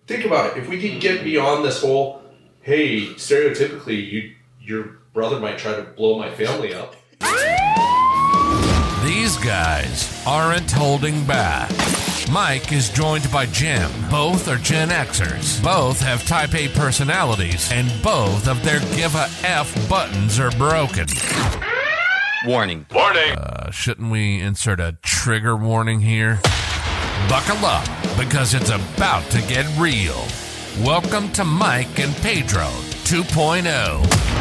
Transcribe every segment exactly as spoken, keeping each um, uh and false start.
think about it. If we can get beyond this whole, hey, stereotypically, you your brother might try to blow my family up. These guys aren't holding back. Mike is joined by Jim. Both are Gen Xers. Both have Type A personalities, and both of their give a F buttons are broken. Warning. Warning! Uh, shouldn't we insert a trigger warning here? Buckle up, because it's about to get real. Welcome to Mike and Pedro two point oh.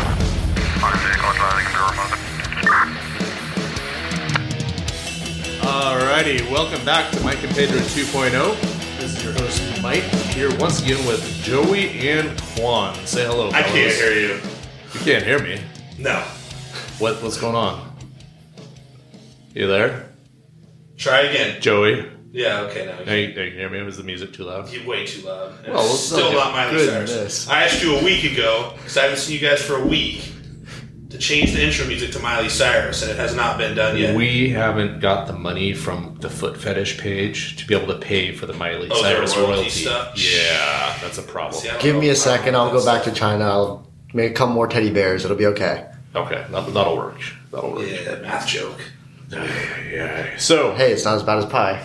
Alrighty, welcome back to Mike and Pedro two point oh. This is your host, Mike, here once again with Joey and Quan. Say hello, fellas. I can't hear you. You can't hear me? No. What? What's going on? You there? Try again. Joey? Yeah, okay, now. Now you, now you can hear me? Was the music too loud? You're way too loud. And Well, it's let's still not not Miley good Cyrus. I asked you a week ago, because I haven't seen you guys for a week, to change the intro music to Miley Cyrus, and it has not been done yet. We haven't got the money from the foot fetish page to be able to pay for the Miley Oh, Cyrus their royalty royalty. stuff? Yeah, that's a problem. See, I don't Give know- me I a don't second. know I'll go that back to stuff. China. I'll make a couple more teddy bears. It'll be okay. Okay, that, that'll work. That'll work. Yeah, that math joke. Yeah. So, Hey, it's not as bad as pie.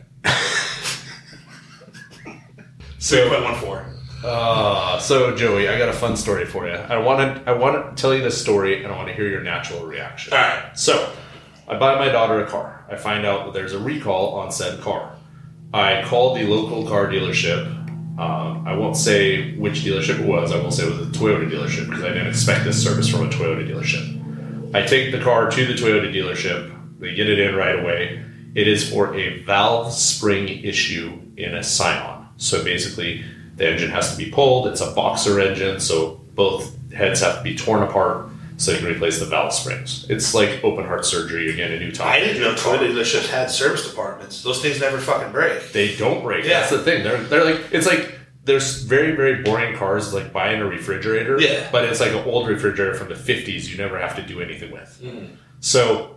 three point one four. uh, so Joey, I got a fun story for you. I want to, I want to tell you this story, and I want to hear your natural reaction. All right. So, I buy my daughter a car. I find out that there's a recall on said car. I called the local car dealership. Um, I won't say which dealership it was. I will say it was a Toyota dealership because I didn't expect this service from a Toyota dealership. I take the car to the Toyota dealership. They get it in right away. It is for a valve spring issue in a Scion. So basically, the engine has to be pulled. It's a boxer engine, so both heads have to be torn apart so you can replace the valve springs. It's like open heart surgery again, a new top. I didn't know Toyota dealerships had service departments. Those things never fucking break. They don't break. Yeah. That's the thing. They're they're like it's like there's very very boring cars like buying a refrigerator. Yeah. But it's like an old refrigerator from the fifties. You never have to do anything with. Mm. So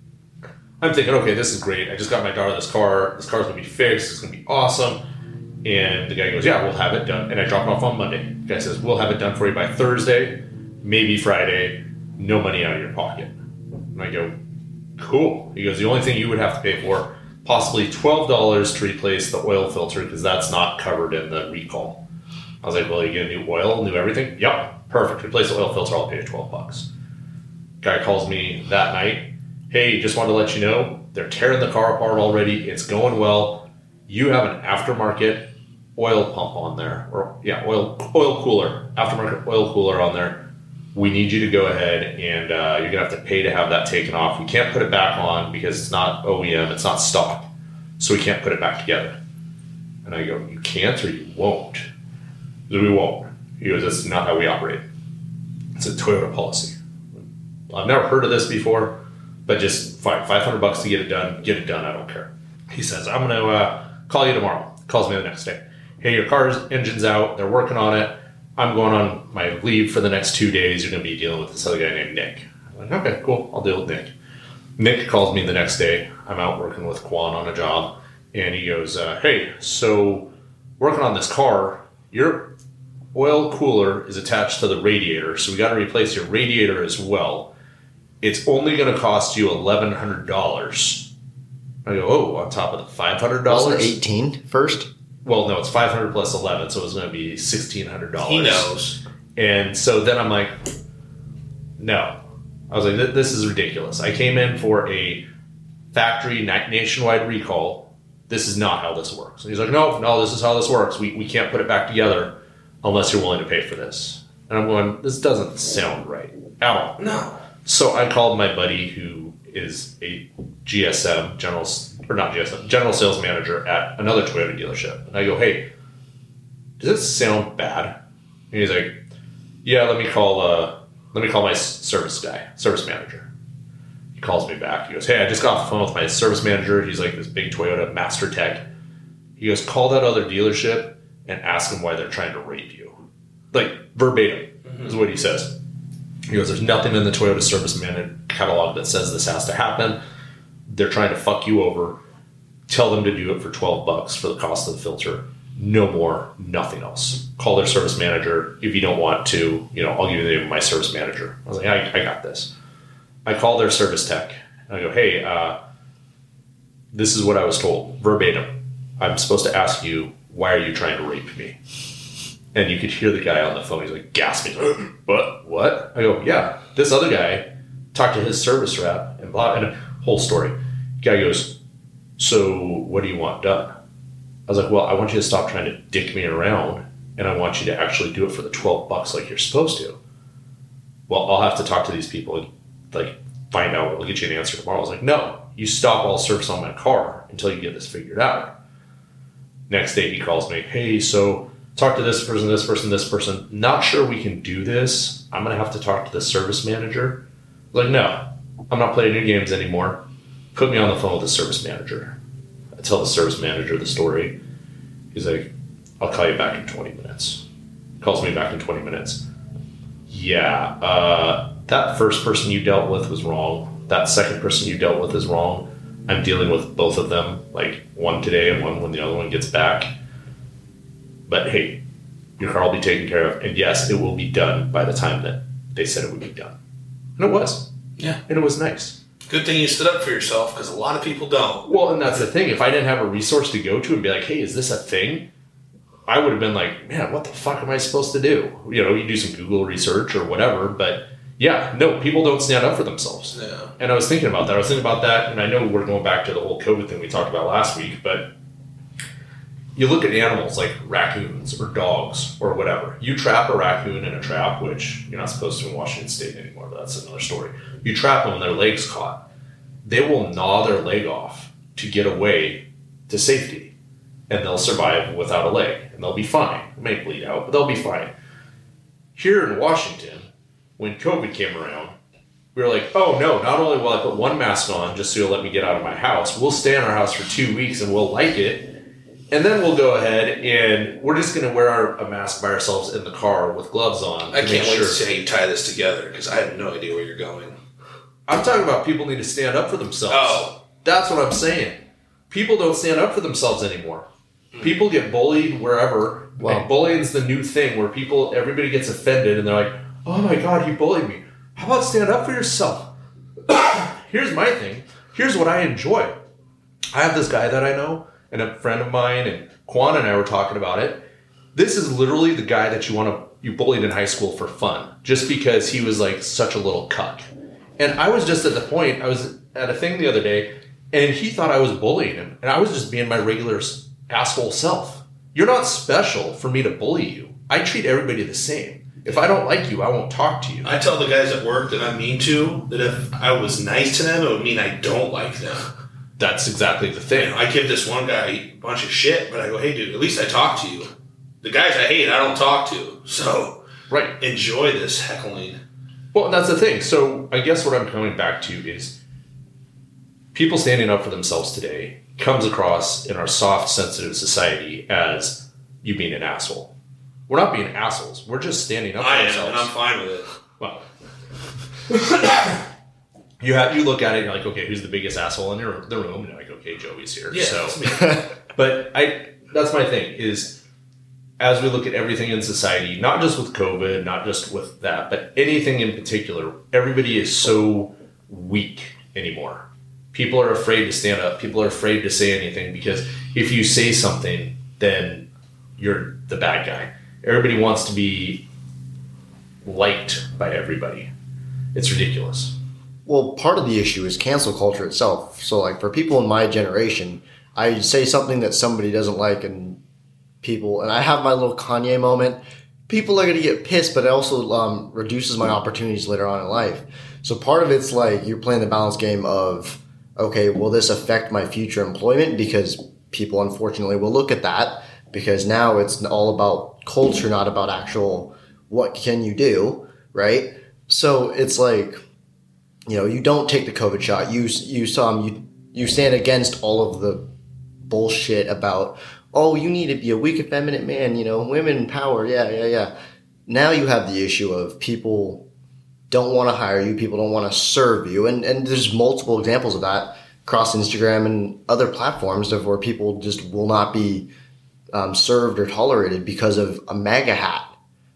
I'm thinking, okay, this is great. I just got my daughter this car. This car's gonna be fixed. It's gonna be awesome. And the guy goes, yeah, we'll have it done. And I drop it off on Monday. The guy says, we'll have it done for you by Thursday, maybe Friday. No money out of your pocket. And I go, cool. He goes, the only thing you would have to pay for, possibly twelve dollars to replace the oil filter because that's not covered in the recall. I was like, well, you get a new oil, new everything? Yep, perfect. Replace the oil filter, I'll pay you twelve bucks. Guy calls me that night. Hey, just wanted to let you know, they're tearing the car apart already. It's going well. You have an aftermarket oil pump on there. Or, yeah, oil oil cooler. Aftermarket oil cooler on there. We need you to go ahead and uh, you're going to have to pay to have that taken off. We can't put it back on because it's not O E M, it's not stock. So we can't put it back together. And I go, you can't or you won't? He goes, we won't. He goes, that's not how we operate. It's a Toyota policy. I've never heard of this before, but just fine, five hundred bucks to get it done, get it done, I don't care. He says, I'm going to uh, call you tomorrow. Calls me the next day. Hey, your car's engine's out, they're working on it. I'm going on my leave for the next two days. You're going to be dealing with this other guy named Nick. I'm like, okay, cool. I'll deal with Nick. Nick calls me the next day. I'm out working with Quan on a job. And he goes, uh, hey, so working on this car, your oil cooler is attached to the radiator. So we got to replace your radiator as well. It's only going to cost you eleven hundred dollars. I go, oh, on top of the five hundred dollars? Wasn't it eighteen first? Well, no, it's five hundred plus eleven, so it was going to be sixteen hundred dollars. He knows. And so then I'm like, no. I was like, this is ridiculous. I came in for a factory nationwide recall. This is not how this works. And he's like, no, no, this is how this works. We, we can't put it back together unless you're willing to pay for this. And I'm going, this doesn't sound right at all. No. So I called my buddy who is a G S M, general, or not G S M, general sales manager at another Toyota dealership. And I go, hey, does this sound bad? And he's like, yeah, let me call, uh, let me call my service guy, service manager. He calls me back. He goes, hey, I just got off the phone with my service manager. He's like this big Toyota master tech. He goes, call that other dealership and ask them why they're trying to rape you. Like, verbatim mm-hmm. is what he says. He goes, there's nothing in the Toyota service man catalog that says this has to happen. They're trying to fuck you over. Tell them to do it for twelve bucks for the cost of the filter. No more, nothing else. Call their service manager. If you don't want to, you know, I'll give you the name of my service manager. I was like, I, I got this. I call their service tech. And I go, hey, uh, this is what I was told, verbatim. I'm supposed to ask you, why are you trying to rape me? And you could hear the guy on the phone. He's like gasping. What? What? I go, yeah. This other guy talked to his service rep and blah, and a whole story. Guy goes, so what do you want done? I was like, well, I want you to stop trying to dick me around, and I want you to actually do it for the twelve bucks like you're supposed to. Well, I'll have to talk to these people and like find out. We'll get you an answer tomorrow. I was like, no, you stop all service on my car until you get this figured out. Next day he calls me, hey, so talk to this person, this person, this person. Not sure we can do this. I'm going to have to talk to the service manager. I was like, no, I'm not playing new games anymore. Put me on the phone with the service manager. I tell the service manager the story. He's like, I'll call you back in twenty minutes. Calls me back in twenty minutes. Yeah, uh, that first person you dealt with was wrong. That second person you dealt with is wrong. I'm dealing with both of them, like one today and one when the other one gets back. But hey, your car will be taken care of. And yes, it will be done by the time that they said it would be done. And it was. Yeah. And it was nice. Good thing you stood up for yourself, because a lot of people don't. Well, and that's the thing. If I didn't have a resource to go to and be like, hey, is this a thing? I would have been like, man, what the fuck am I supposed to do? You know, you do some Google research or whatever. But yeah, no, people don't stand up for themselves. Yeah. And I was thinking about that. I was thinking about that. And I know we're going back to the whole COVID thing we talked about last week. But you look at animals like raccoons or dogs or whatever. You trap a raccoon in a trap, which you're not supposed to in Washington State anymore, but that's another story. You trap them and their leg's caught. They will gnaw their leg off to get away to safety. And they'll survive without a leg. And they'll be fine. It may bleed out, but they'll be fine. Here in Washington, when COVID came around, we were like, oh no, not only will I put one mask on just so you'll let me get out of my house, we'll stay in our house for two weeks and we'll like it. And then we'll go ahead and we're just going to wear our, a mask by ourselves in the car with gloves on. I can't wait to see how you tie this together, because I have no idea where you're going. I'm talking about people need to stand up for themselves. Oh. That's what I'm saying. People don't stand up for themselves anymore. People get bullied wherever. Wow. And bullying's the new thing where people, everybody gets offended and they're like, oh my God, he bullied me. How about stand up for yourself? Here's my thing. Here's what I enjoy. I have this guy that I know and a friend of mine, and Quan and I were talking about it. This is literally the guy that you want to, you bullied in high school for fun, just because he was like such a little cuck. And I was just at the point, I was at a thing the other day, and he thought I was bullying him. And I was just being my regular asshole self. You're not special for me to bully you. I treat everybody the same. If I don't like you, I won't talk to you. I tell the guys at work that I'm mean to that if I was nice to them, it would mean I don't like them. That's exactly the You thing. know, I give this one guy a bunch of shit, but I go, hey, dude, at least I talk to you. The guys I hate, I don't talk to. So Right. enjoy this heckling. Well, that's the thing. So I guess what I'm coming back to is people standing up for themselves today comes across in our soft, sensitive society as you being an asshole. We're not being assholes. We're just standing up for I am, ourselves. and I'm fine with it. Well, you have you look at it and you're like, okay, who's the biggest asshole in your, the room? And you're like, okay, Joey's here. Yeah, so, that's me. but I that's my thing is as we look at everything in society, not just with COVID, not just with that, but anything in particular, everybody is so weak anymore. People are afraid to stand up. People are afraid to say anything because if you say something, then you're the bad guy. Everybody wants to be liked by everybody. It's ridiculous. Well, part of the issue is cancel culture itself. So, like, for people in my generation, I say something that somebody doesn't like, and people, and I have my little Kanye moment. People are going to get pissed, but it also um, reduces my opportunities later on in life. So, part of it's like you're playing the balance game of, okay, will this affect my future employment? Because people, unfortunately, will look at that because now it's all about culture, not about actual what can you do, right? So, it's like, you know, you don't take the COVID shot. You you um, you you stand against all of the bullshit about, oh, you need to be a weak, effeminate man. You know, women power. Yeah, yeah, yeah. Now you have the issue of people don't want to hire you. People don't want to serve you, and and there's multiple examples of that across Instagram and other platforms of where people just will not be um, served or tolerated because of a MAGA hat.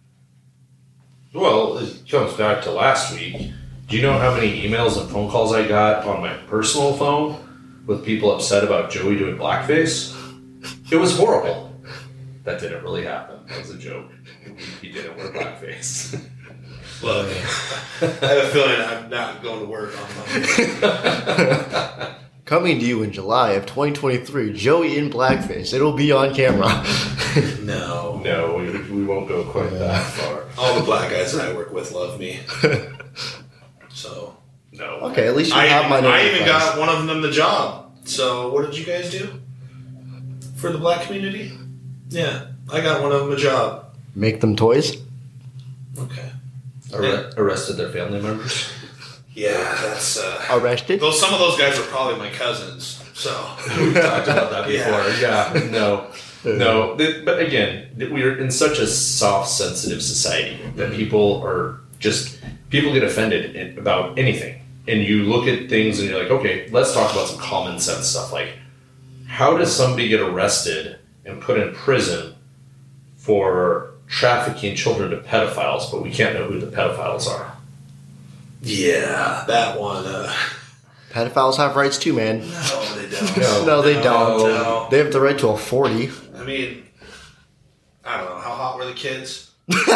Well, it comes back to last week. Do you know how many emails and phone calls I got on my personal phone with people upset about Joey doing blackface? It was horrible. That didn't really happen. That was a joke. He didn't wear blackface. Look, I have a feeling I'm not going to work on Monday. Coming to you in July of twenty twenty-three, Joey in blackface. It'll be on camera. No. No, we, we won't go quite that far. All the black guys that I work with love me. So, no. Okay, at least you I, have my I name. even got one of them the job. So, what did you guys do for the black community? Yeah, I got one of them a job. Make them toys? Okay. Arre- arrested their family members? Yeah, that's... Uh, Arrested? though some of those guys were probably my cousins, so... We've talked about that before. Yeah. Yeah, no. No, th- but again, th- we're in such a soft, sensitive society that people are just... People get offended in, about anything. And you look at things and you're like, okay, let's talk about some common sense stuff. Like, how does somebody get arrested and put in prison for trafficking children to pedophiles, but we can't know who the pedophiles are? Yeah, that one. Uh, Pedophiles have rights too, man. no, they don't. No. No, they don't. No. They have the right to a forty. I mean, I don't know. How hot were the kids?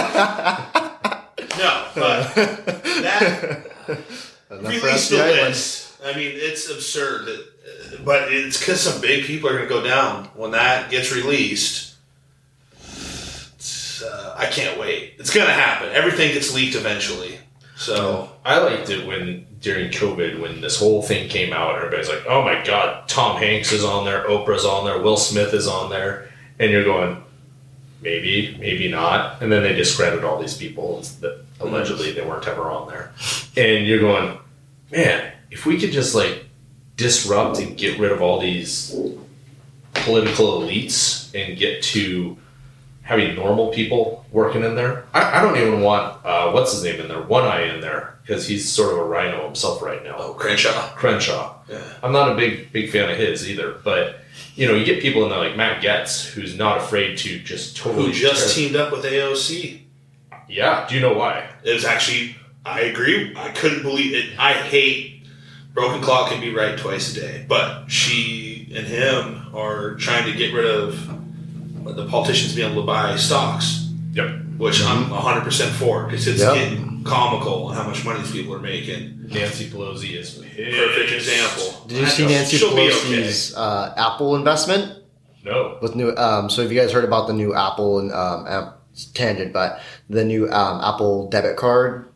No, but that Enough for release us the the island. list. I mean, it's absurd. That, uh, but it's because some big people are going to go down when that gets released. It's, uh, I can't wait. It's going to happen. Everything gets leaked eventually. So I liked it when, during COVID, when this whole thing came out, everybody's like, oh my God, Tom Hanks is on there, Oprah's on there, Will Smith is on there. And you're going, maybe, maybe not. And then they discredit all these people that allegedly they weren't ever on there. And you're going, man, if we could just like disrupt and get rid of all these political elites and get to having normal people working in there. I, I don't even want, uh, what's his name in there, One Eye in there, because he's sort of a rhino himself right now. oh, Crenshaw. Crenshaw. Yeah. I'm not a big, big fan of his either, but you know, you get people in there like Matt Getz, who's not afraid to just totally... Who just tear- teamed up with A O C. Yeah, do you know why? It was actually, I agree. I couldn't believe it. I hate broken clock can be right twice a day, but she and him are trying to get rid of the politicians being able to buy stocks, Yep. which I'm one hundred percent for because it's Yep. getting comical on how much money these people are making. Nancy Pelosi is pissed. Perfect example. Did you see Nancy She'll be Pelosi's uh, Apple investment? No. With new, um, so have you guys heard about the new Apple and um, um, tangent, but the new um, Apple debit card?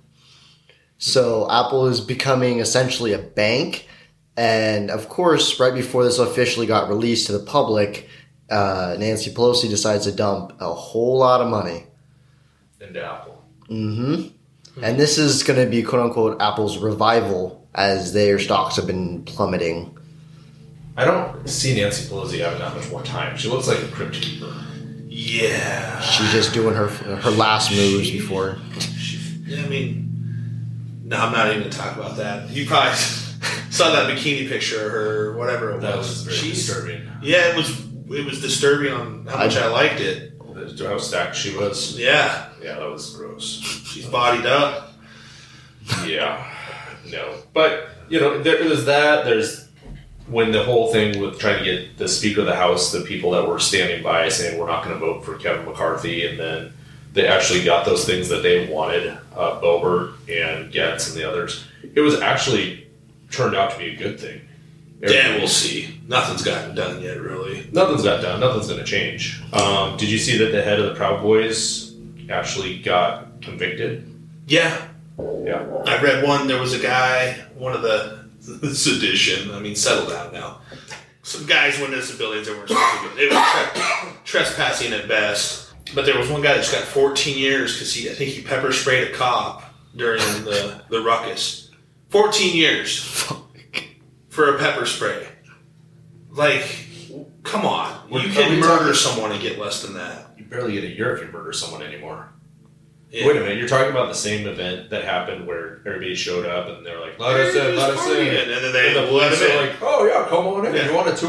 So Apple is becoming essentially a bank, and of course, right before this officially got released to the public, uh, Nancy Pelosi decides to dump a whole lot of money. Into Apple. Mm-hmm. And this is going to be quote unquote Apple's revival as their stocks have been plummeting. I don't see Nancy Pelosi having that much more time. She looks like a crypt keeper. Yeah. She's just doing her her last moves before. She, yeah, I mean, no, I'm not even going to talk about that. You probably saw that bikini picture of her, whatever it That was. was very She's- disturbing. Yeah, it was. It was disturbing on how much I, I liked it. How stacked she was. Yeah, Yeah, that was gross. she's bodied up. Yeah. No. But, you know, there, there's that. There's when the whole thing with trying to get the Speaker of the House, the people that were standing by saying we're not going to vote for Kevin McCarthy, and then they actually got those things that they wanted, uh, Boebert and Getz and the others. It was actually turned out to be a good thing. Yeah, we'll see. Nothing's gotten done yet, really. Nothing's got done. Nothing's going to change. Um, did you see that the head of the Proud Boys actually got convicted? Yeah, Yeah. I read one. There was a guy, one of the sedition. I mean, settle down now. Some guys went into buildings that weren't supposed to be. It was tre- trespassing at best. But there was one guy that just got fourteen years because he, I think he pepper sprayed a cop during the, the ruckus. fourteen years for a pepper spray. Like, come on. We're You can probably murder talking- someone and get less than that. You barely get a year if you murder someone anymore. Yeah. Wait a minute, you're talking about the same event that happened where everybody showed up and they're like, let us in, let us in. And then they And the let police him are in. like, oh yeah, come on in. Yeah. You want a tour?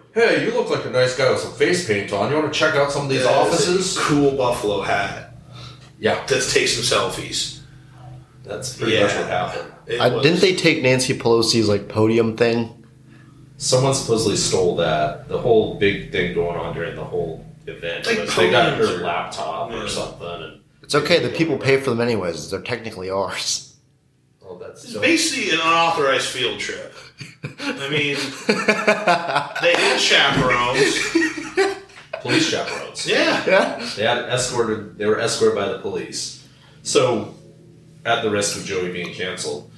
hey, you look like a nice guy with some face paint on. You want to check out some of these That offices? is a cool buffalo hat. Yeah. Let's take some selfies. That's pretty Yeah. much what happened. It I, was- didn't they take Nancy Pelosi's like podium thing? Someone supposedly stole that. The whole big thing going on during the whole event Like was they got her podiums or- laptop Yeah. or something. And It's okay. The people pay for them anyways. They're technically ours. oh, that's It's basically an unauthorized field trip. I mean, they had chaperones. police chaperones. Yeah. Yeah. They had escorted. They were escorted by the police. So, at the risk of Joey being canceled,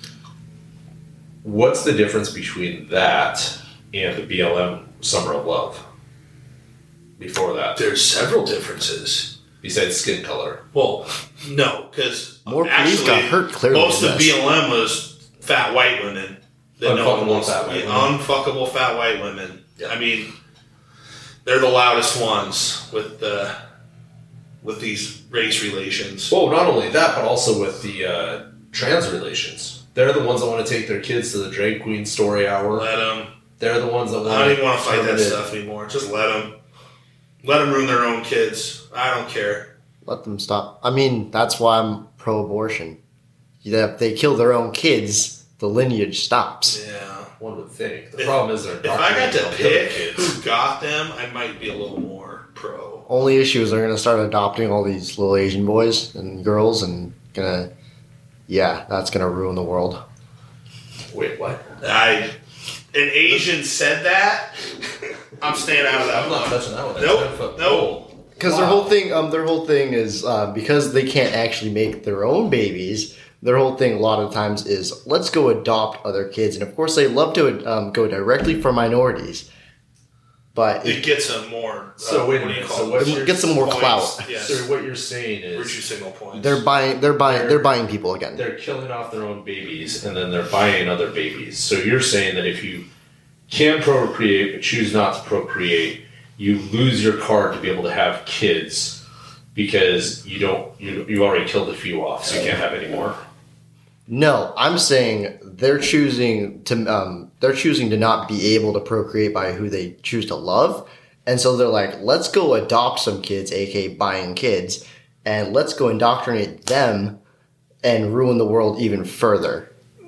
what's the difference between that and the B L M Summer of Love? Before that, There's several differences. besides skin color. Well, no, because More police got hurt clearly most in of this. B L M was fat white women. That no one Unfuckable wants- fat white yeah, women. Unfuckable fat white women. I mean, they're the loudest ones with the with these race relations. Well, not only that, but also with the uh, trans relations. They're the ones that want to take their kids to the drag queen story hour. Let them. They're the ones that want. I don't even want to fight that permanent- stuff anymore. Just let them. Let them ruin their own kids. I don't care. Let them stop. I mean, that's why I'm pro-abortion. Yeah, if they kill their own kids, the lineage stops. Yeah. One would think. The If- problem is they're If I got indoctrinating to all the other pick kids. who got them, I might be a little more pro. Only issue is they're gonna start adopting all these little Asian boys and girls, and gonna, yeah, that's gonna ruin the world. Wait, what? I, an Asian said that. I'm staying out of that I'm not one. touching that one. That's Nope, ten foot nope. pole. Because their whole thing, um, their whole thing is uh, because they can't actually make their own babies. Their whole thing, a lot of times, is let's go adopt other kids, and of course, they love to um, go directly for minorities. But It it, gets them more. So uh, wait a what do you minute. call So it? what's it your gets them more Points. clout. Yes. So what you're saying is Virtue signal points. They're buying, they're buying, they're buying, they're buying people again. they're killing off their own babies and then they're buying other babies. So you're saying that if you can procreate but choose not to procreate, you lose your card to be able to have kids because you don't you you already killed a few off, so you can't have any more. No, I'm saying they're choosing to um, they're choosing to not be able to procreate by who they choose to love, and so they're like, let's go adopt some kids, aka buying kids, and let's go indoctrinate them and ruin the world even further.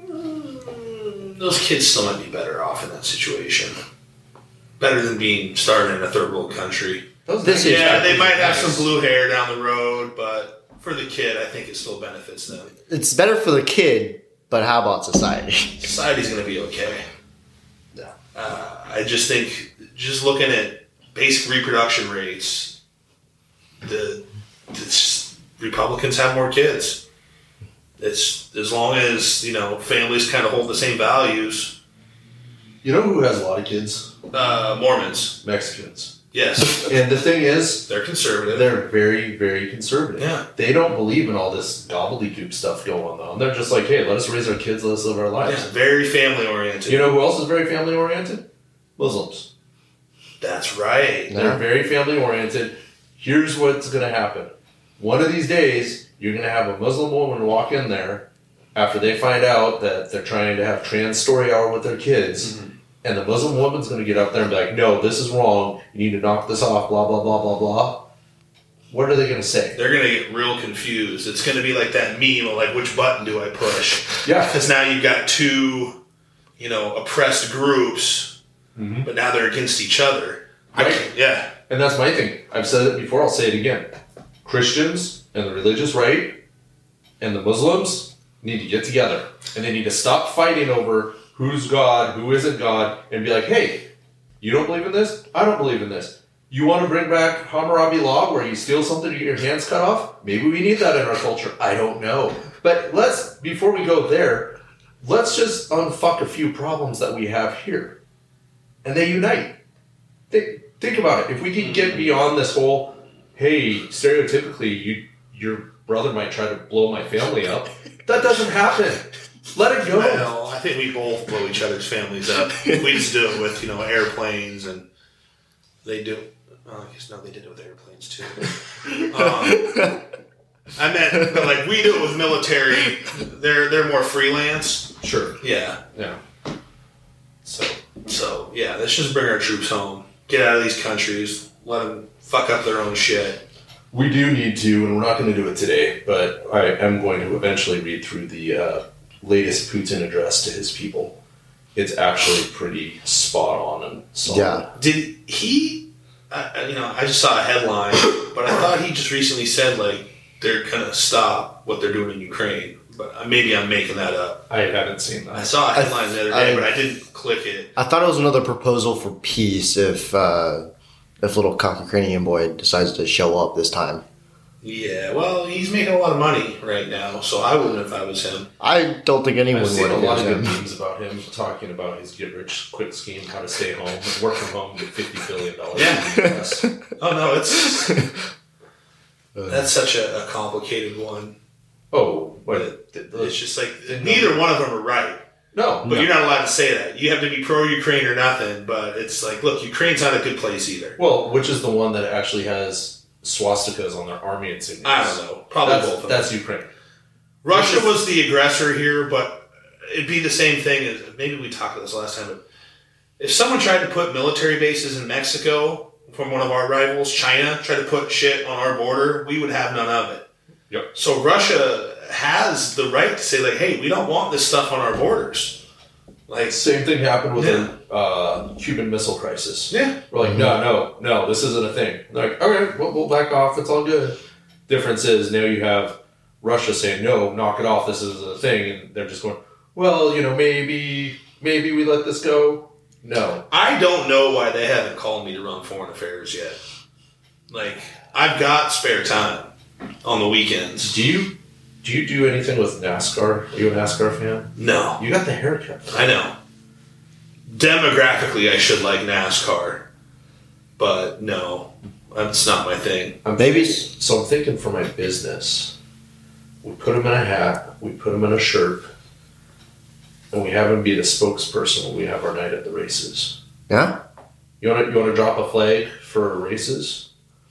Those kids still might be better off in that situation. Better than being started in a third world country. This is Yeah, they might have some blue hair down the road, but for the kid, I think it still benefits them. it's better for the kid, but how about society? Society's going to be okay. Uh, I just think, just looking at basic reproduction rates, the, the Republicans have more kids. It's as long as, you know, families kind of hold the same values. You know who has a lot of kids? Uh, Mormons, Mexicans. yes, And the thing is, they're conservative. they're very, very conservative. Yeah. They don't believe in all this gobbledygook stuff going on. They're just like, hey, let us raise our kids, let us live our lives. Yeah, very family oriented. You know who else is very family oriented? Muslims. That's right. No. They're very family oriented. Here's what's going to happen. One of these days, you're going to have a Muslim woman walk in there after they find out that they're trying to have trans story hour with their kids. Mm-hmm. And the Muslim woman's going to get up there and be like, no, this is wrong. You need to knock this off, blah, blah, blah, blah, blah. What are they going to say? They're going to get real confused. It's going to be like that meme of like, which button do I push? Yeah. Because now you've got two, you know, oppressed groups, but now they're against each other. I Right. can't- yeah. And that's my thing. I've said it before, I'll say it again. Christians and the religious right and the Muslims need to get together. And they need to stop fighting over who's God, who isn't God, and be like, hey, you don't believe in this? I don't believe in this. You want to bring back Hammurabi law where you steal something to get your hands cut off? Maybe we need that in our culture. I don't know. But let's, before we go there, let's just unfuck a few problems that we have here. And they unite. Think, think about it. If we can get beyond this whole, hey, stereotypically, you your brother might try to blow my family up. That doesn't happen. Let it go. Well, I think we both blow each other's families up. We just do it with, you know, airplanes, and they do. Oh, I guess no, they did it with airplanes too. Um, I meant, but like we do it with military. They're they're more freelance. Sure. Yeah. Yeah. So, So yeah, let's just bring our troops home. get out of these countries, let them fuck up their own shit. We do need to, and we're not going to do it today, but I am going to eventually read through the uh, latest Putin address to his people. It's actually pretty spot on and solid. Yeah. Did he, uh, you know, I just saw a headline, but I thought he just recently said, like, they're going to stop what they're doing in Ukraine. But maybe I'm making that up. I haven't seen that. I saw a headline the other day, I- but I didn't click it. I thought it was another proposal for peace if uh, if little cock Ukrainian boy decides to show up this time. Yeah, well, he's making a lot of money right now, so I wouldn't if I was him. I don't think anyone I've seen would. a if it lot was of good him. memes about him talking about his get rich quick scheme, how to stay home, work from home, get fifty billion dollars. Yeah. Oh, no, it's... That's such a, a complicated one. Oh, wait. It's just like, neither one of them are right. No. But you're not allowed to say that. You have to be pro-Ukraine or nothing, but it's like, look, Ukraine's not a good place either. Well, which is the one that actually has swastikas on their army insignias? I don't know. Probably that's, both of them. That's Ukraine. Russia Which is- was the aggressor here, but it'd be the same thing as, maybe we talked about this last time, but if someone tried to put military bases in Mexico from one of our rivals, China, tried to put shit on our border, we would have none of it. Yep. So Russia has the right to say, like, hey, we don't want this stuff on our borders. Like, Same thing happened with Yeah. the uh, Cuban Missile Crisis. yeah. We're like, no, no, no, this isn't a thing. They're like, okay, we'll, we'll back off. It's all good. Difference is now you have Russia saying, no, knock it off. This is a thing. And they're just going, well, you know, maybe, maybe we let this go. No. I don't know why they haven't called me to run foreign affairs yet. Like, I've got spare time on the weekends. Do you do you do anything with NASCAR? Are you a NASCAR fan? No. You got the haircut. I know. Demographically, I should like NASCAR, but no, that's not my thing. I'm Maybe- thinking- so. I'm thinking for my business, we put him in a hat, we put him in a shirt, and we have him be the spokesperson when we have our night at the races. Yeah? You want to you want to drop a flag for races?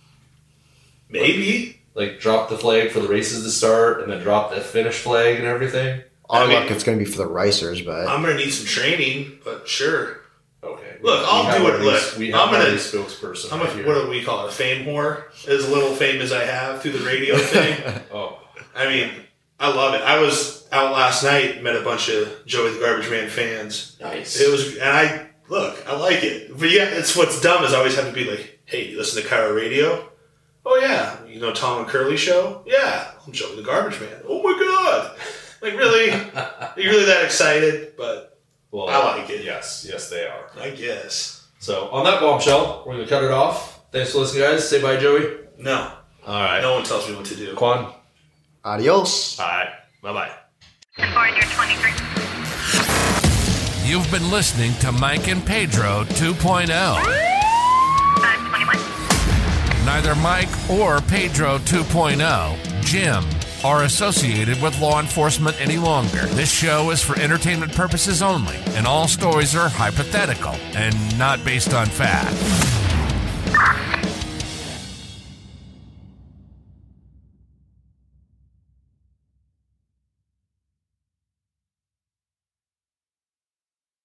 Maybe. Like drop the flag for the races to start, and then drop the finish flag and everything. Our I mean- luck, it's going to be for the ricers, but I'm gonna need some training, but sure. Okay. Look, We I'll have do our it. race- Look, we I'm have our gonna- race spokesperson. How right much? here. What do we call it? A fame whore? As little fame as I have through the radio thing. Oh, I mean, I love it. I was out last night, met a bunch of Joey the Garbage Man fans. nice. It was, and I look, I like it. But yeah, it's what's dumb is I always have to be like, hey, you listen to Cairo Radio? Oh yeah, you know Tom and Curly show? Yeah, I'm Joey the Garbage Man. Oh my god, like really? Are you really that excited? But well, I like it. Yes, yes, they are. I guess So on that bombshell, we're gonna cut it off. Thanks for listening, guys. Say bye, Joey. no, All right. no one tells me what to do. Quan. adios. All right. Bye bye. Voyager twenty-three. You've been listening to Mike and Pedro two point oh. Uh, twenty-one. Neither Mike or Pedro two point oh, Jim, are associated with law enforcement any longer. This show is for entertainment purposes only, and all stories are hypothetical and not based on fact.